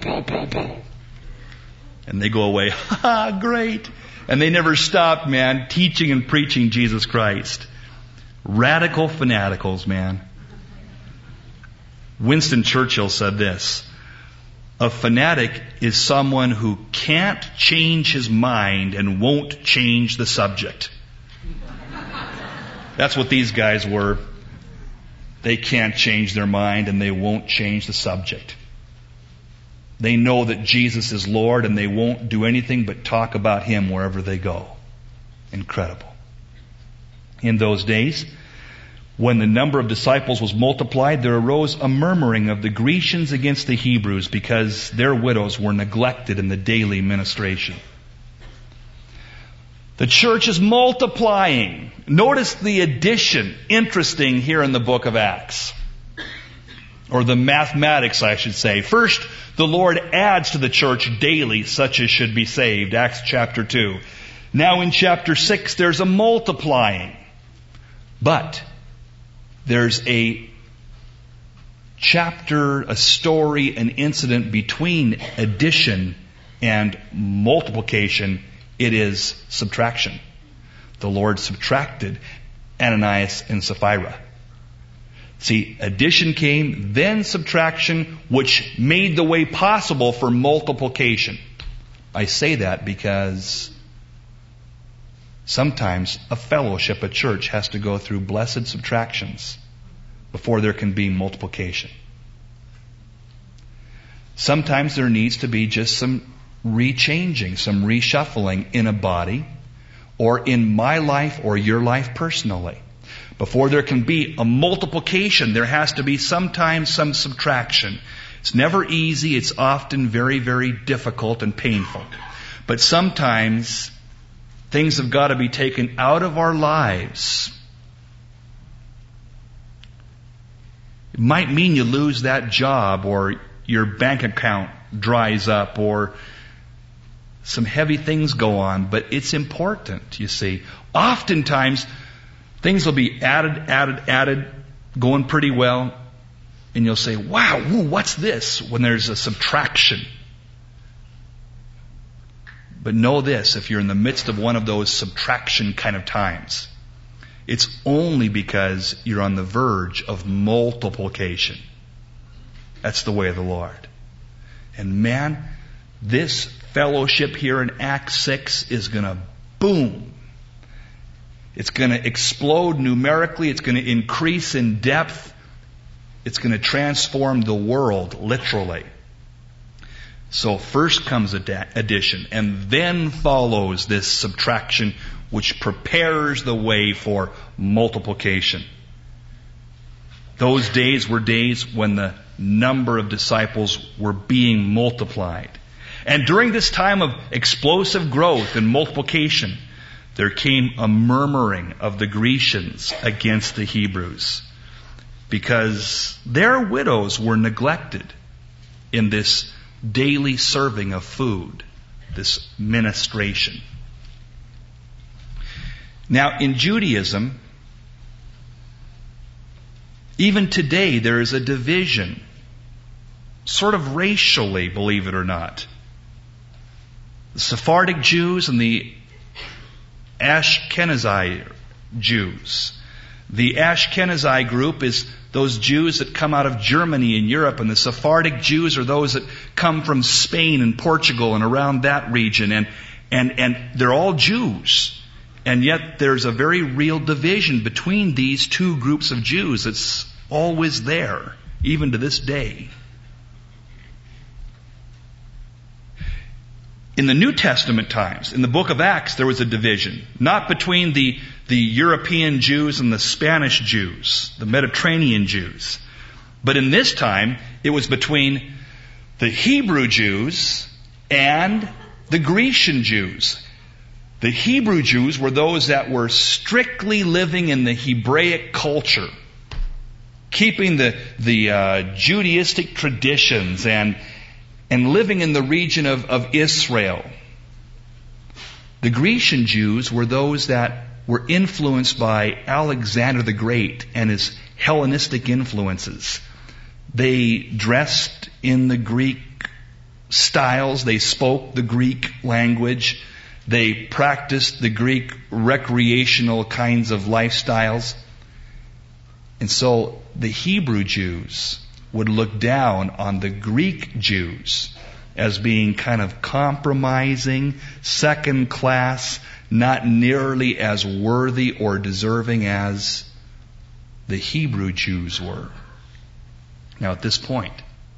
And they go away. Ha, great. And they never stopped, man, teaching and preaching Jesus Christ. Radical fanaticals, man. Winston Churchill said this: a fanatic is someone who can't change his mind and won't change the subject. That's what these guys were. They can't change their mind and they won't change the subject. They know that Jesus is Lord and they won't do anything but talk about him wherever they go. Incredible. In those days, when the number of disciples was multiplied, there arose a murmuring of the Grecians against the Hebrews because their widows were neglected in the daily ministration. The church is multiplying. Notice the addition, interesting here in the book of Acts. Or the mathematics, I should say. First, the Lord adds to the church daily such as should be saved. Acts chapter 2. Now in chapter 6, there's a multiplying. But there's a chapter, a story, an incident between addition and multiplication. It is subtraction. The Lord subtracted Ananias and Sapphira. See, addition came, then subtraction, which made the way possible for multiplication. I say that because sometimes a fellowship, a church, has to go through blessed subtractions before there can be multiplication. Sometimes there needs to be just some rechanging, some reshuffling in a body, or in my life or your life personally. Before there can be a multiplication, there has to be sometimes some subtraction. It's never easy. It's often very, very difficult and painful. But sometimes things have got to be taken out of our lives. It might mean you lose that job, or your bank account dries up, or some heavy things go on, but it's important, you see. Oftentimes, things will be added, going pretty well, and you'll say, wow, what's this? When there's a subtraction. But know this, if you're in the midst of one of those subtraction kind of times, it's only because you're on the verge of multiplication. That's the way of the Lord. And man, this fellowship here in Acts 6 is going to boom. It's going to explode numerically. It's going to increase in depth. It's going to transform the world, literally. So first comes addition, and then follows this subtraction, which prepares the way for multiplication. Those days were days when the number of disciples were being multiplied. And during this time of explosive growth and multiplication, there came a murmuring of the Grecians against the Hebrews, because their widows were neglected in this daily serving of food, this ministration. Now, in Judaism, even today, there is a division, sort of racially, believe it or not. The Sephardic Jews and the Ashkenazi Jews. The Ashkenazi group is those Jews that come out of Germany and Europe, and the Sephardic Jews are those that come from Spain and Portugal and around that region, and they're all Jews. And yet there's a very real division between these two groups of Jews that's always there. even to this day. In the New Testament times, in the book of Acts, there was a division, not between the European Jews and the Spanish Jews, the Mediterranean Jews. But in this time, it was between the Hebrew Jews and the Grecian Jews. The Hebrew Jews were those that were strictly living in the Hebraic culture, keeping the Judaistic traditions and living in the region of Israel. The Grecian Jews were those that were influenced by Alexander the Great and his Hellenistic influences. They dressed in the Greek styles. They spoke the Greek language. They practiced the Greek recreational kinds of lifestyles. And so the Hebrew Jews would look down on the Greek Jews as being kind of compromising, second class, not nearly as worthy or deserving as the Hebrew Jews were. Now at this point,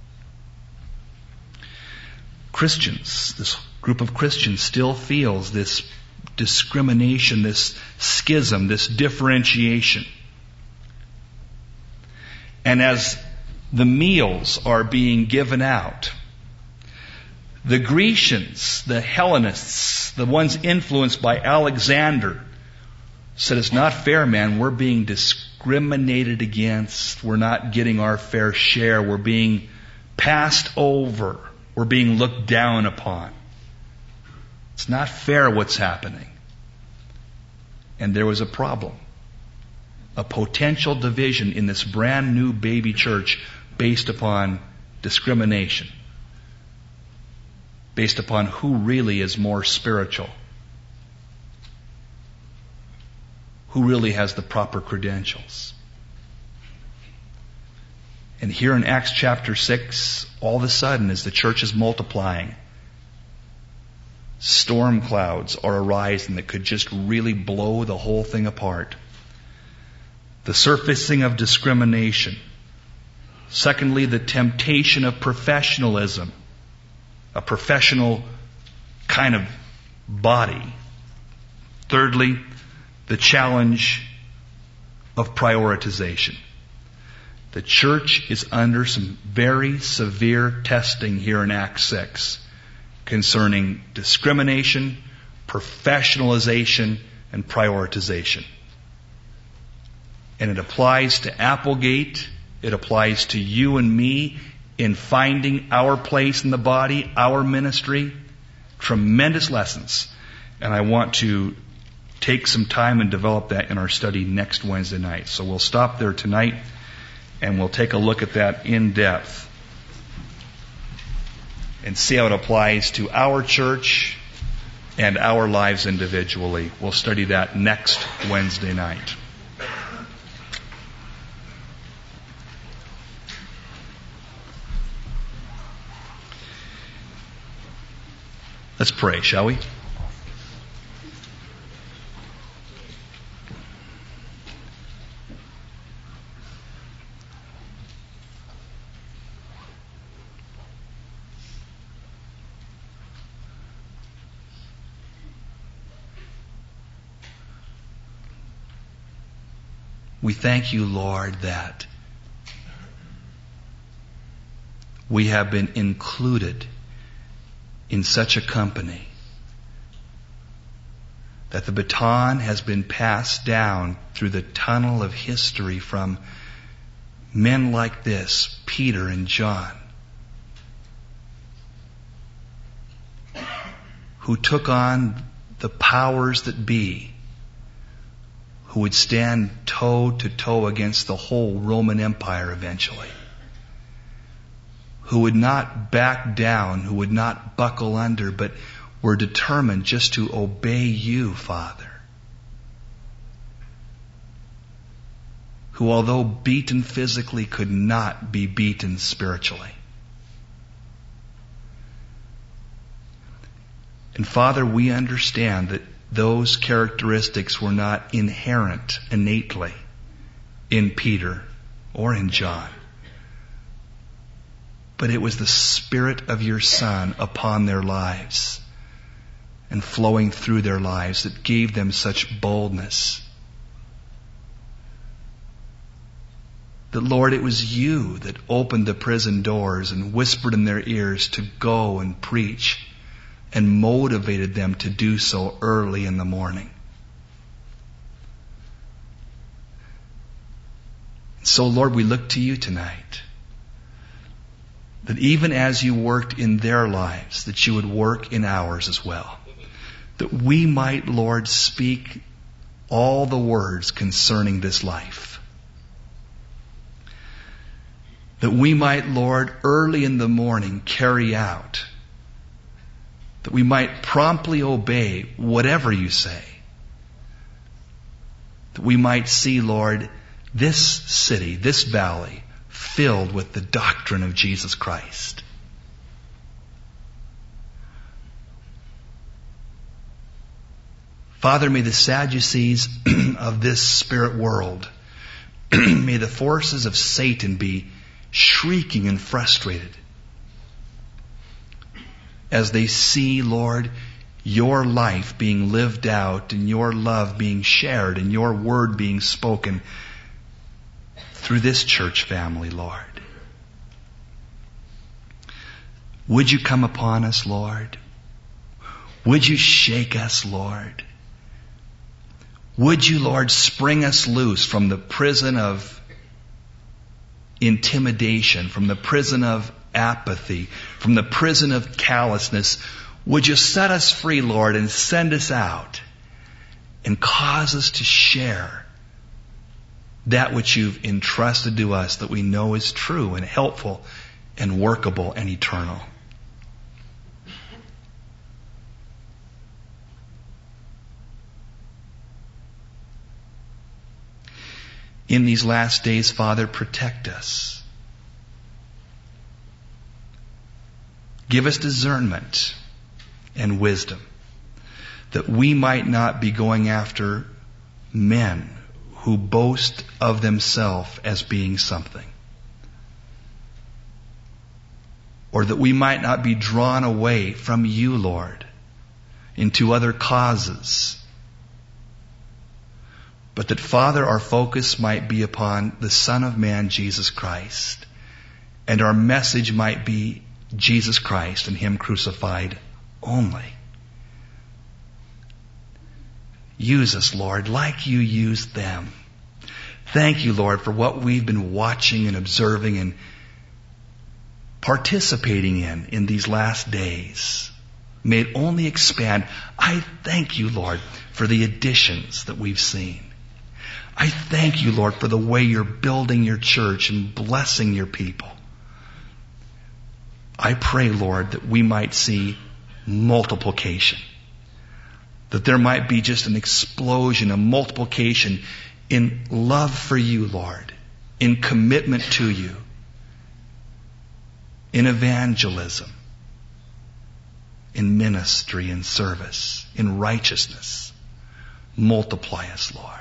Christians, this group of Christians still feels this discrimination, this schism, this differentiation. And as the meals are being given out, the Grecians, the Hellenists, the ones influenced by Alexander, said, it's not fair, man. We're being discriminated against. We're not getting our fair share. We're being passed over. We're being looked down upon. It's not fair what's happening. And there was a problem. A potential division in this brand new baby church based upon discrimination. Based upon who really is more spiritual. Who really has the proper credentials. And here in Acts chapter 6, all of a sudden, as the church is multiplying, storm clouds are arising that could just really blow the whole thing apart. The surfacing of discrimination. Secondly, the temptation of professionalism. A professional kind of body. Thirdly, the challenge of prioritization. The church is under some very severe testing here in Acts 6 concerning discrimination, professionalization, and prioritization. And it applies to Applegate. It applies to you and me in finding our place in the body, our ministry. Tremendous lessons. And I want to take some time and develop that in our study next Wednesday night. So we'll stop there tonight and we'll take a look at that in depth and see how it applies to our church and our lives individually. We'll study that next Wednesday night. Let's pray, shall we? We thank you, Lord, that we have been included in such a company, that the baton has been passed down through the tunnel of history from men like this, Peter and John, who took on the powers that be, who would stand toe to toe against the whole Roman Empire eventually, who would not back down, who would not buckle under, but were determined just to obey you, Father. Who, although beaten physically, could not be beaten spiritually. And Father, we understand that those characteristics were not inherent innately in Peter or in John, but it was the Spirit of your Son upon their lives and flowing through their lives that gave them such boldness. That, Lord, it was you that opened the prison doors and whispered in their ears to go and preach and motivated them to do so early in the morning. So, Lord, we look to you tonight. That even as you worked in their lives, that you would work in ours as well. That we might, Lord, speak all the words concerning this life. That we might, Lord, early in the morning carry out. That we might promptly obey whatever you say. That we might see, Lord, this city, this valley, filled with the doctrine of Jesus Christ. Father, may the Sadducees of this spirit world, may the forces of Satan be shrieking and frustrated as they see, Lord, your life being lived out and your love being shared and your word being spoken through this church family, Lord. Would you come upon us, Lord? Would you shake us, Lord? Would you, Lord, spring us loose from the prison of intimidation, from the prison of apathy, from the prison of callousness? Would you set us free, Lord, and send us out and cause us to share that which you've entrusted to us that we know is true and helpful and workable and eternal. In these last days, Father, protect us. Give us discernment and wisdom that we might not be going after men who boast of themselves as being something. Or that we might not be drawn away from you, Lord, into other causes. But that, Father, our focus might be upon the Son of Man, Jesus Christ. And our message might be Jesus Christ and Him crucified only. Use us, Lord, like you used them. Thank you, Lord, for what we've been watching and observing and participating in these last days. May it only expand. I thank you, Lord, for the additions that we've seen. I thank you, Lord, for the way you're building your church and blessing your people. I pray, Lord, that we might see multiplication. That there might be just an explosion, a multiplication in love for you, Lord, in commitment to you, in evangelism, in ministry and service, in righteousness. Multiply us, Lord.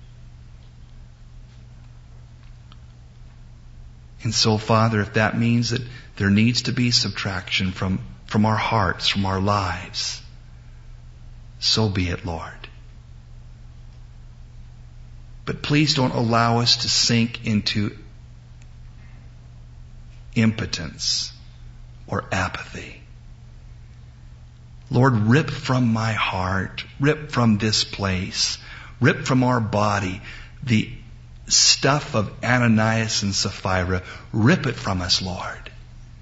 And so, Father, if that means that there needs to be subtraction from our hearts, from our lives, so be it, Lord. But please don't allow us to sink into impotence or apathy. Lord, rip from my heart, rip from this place, rip from our body the stuff of Ananias and Sapphira. Rip it from us, Lord,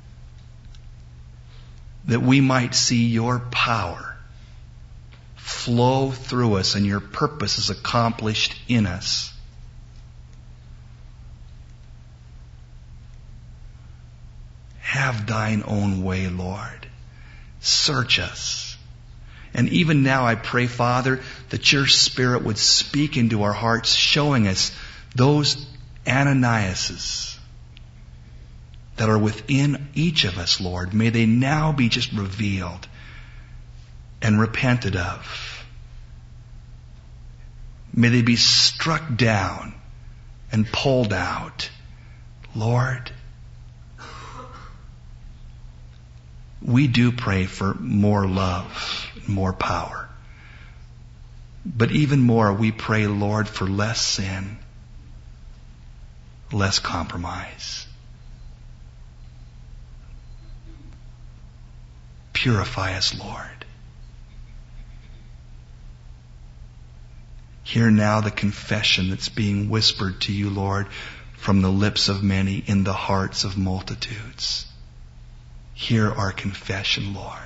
that we might see your power flow through us and your purpose is accomplished in us. Have thine own way, Lord. Search us. And even now I pray, Father, that your Spirit would speak into our hearts, showing us those Ananiases that are within each of us, Lord. May they now be just revealed and repented of. May they be struck down and pulled out. Lord, we do pray for more love, more power. But even more, we pray, Lord, for less sin, less compromise. Purify us, Lord. Hear now the confession that's being whispered to you, Lord, from the lips of many in the hearts of multitudes. Hear our confession, Lord.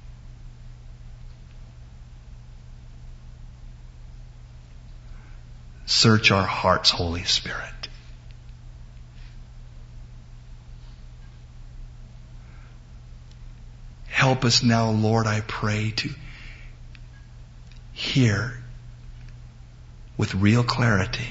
Search our hearts, Holy Spirit. Help us now, Lord, I pray, to hear with real clarity,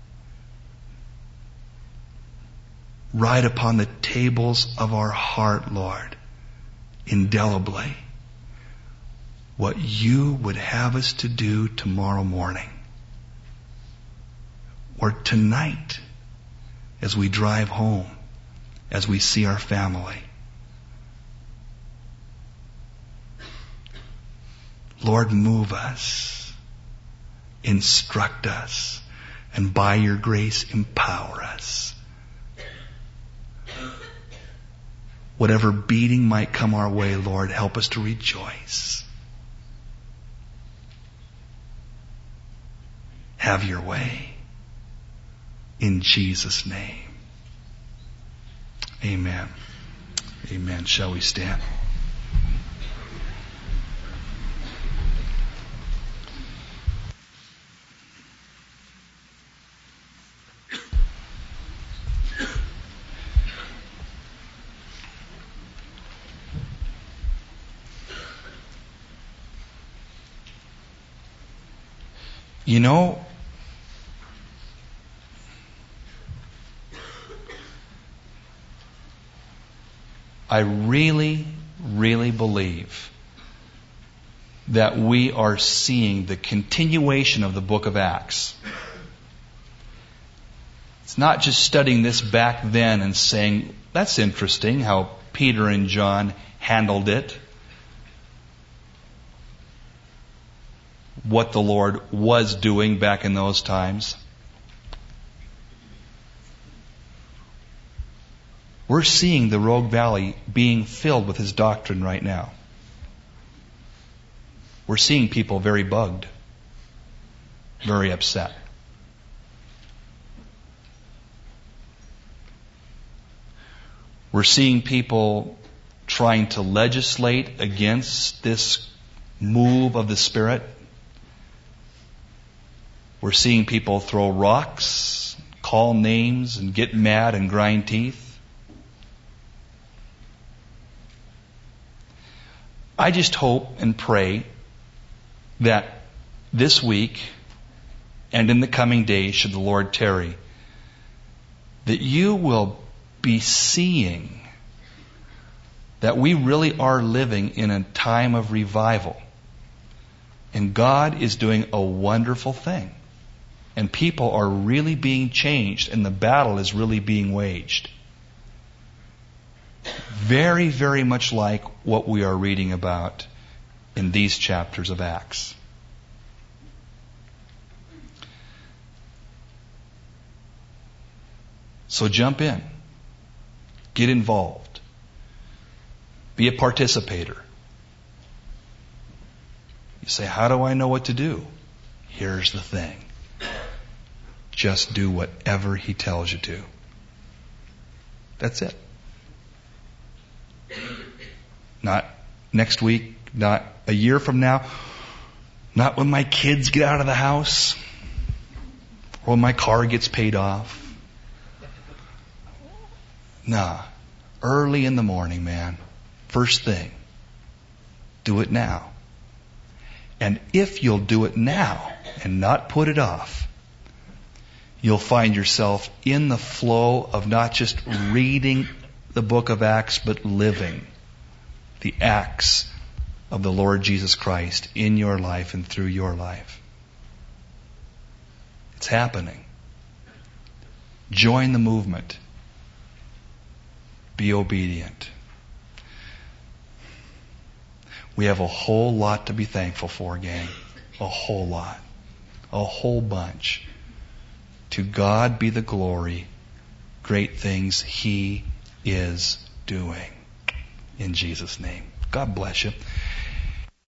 write upon the tables of our heart, Lord, indelibly, what you would have us to do tomorrow morning, or tonight, as we drive home, as we see our family. Lord, move us, instruct us, and by your grace, empower us. Whatever beating might come our way, Lord, help us to rejoice. Have your way. In Jesus' name. Amen. Amen. Shall we stand? You know, I really, really believe that we are seeing the continuation of the book of Acts. It's not just studying this back then and saying, that's interesting how Peter and John handled it. What the Lord was doing back in those times. We're seeing the Rogue Valley being filled with His doctrine right now. We're seeing people very bugged, very upset. We're seeing people trying to legislate against this move of the Spirit. We're seeing people throw rocks, call names, and get mad and grind teeth. I just hope and pray that this week and in the coming days, should the Lord tarry, that you will be seeing that we really are living in a time of revival. And God is doing a wonderful thing. And people are really being changed, and the battle is really being waged. Very, very much like what we are reading about in these chapters of Acts. So jump in. Get involved. Be a participator. You say, how do I know what to do? Here's the thing. Just do whatever He tells you to. That's it. Not next week, not a year from now, not when my kids get out of the house, or when my car gets paid off. Nah, early in the morning, man. First thing. Do it now. And if you'll do it now and not put it off, you'll find yourself in the flow of not just reading the book of Acts, but living the acts of the Lord Jesus Christ in your life and through your life. It's happening. Join the movement. Be obedient. We have a whole lot to be thankful for, gang. A whole lot. A whole bunch. To God be the glory. Great things He is doing. In Jesus' name. God bless you.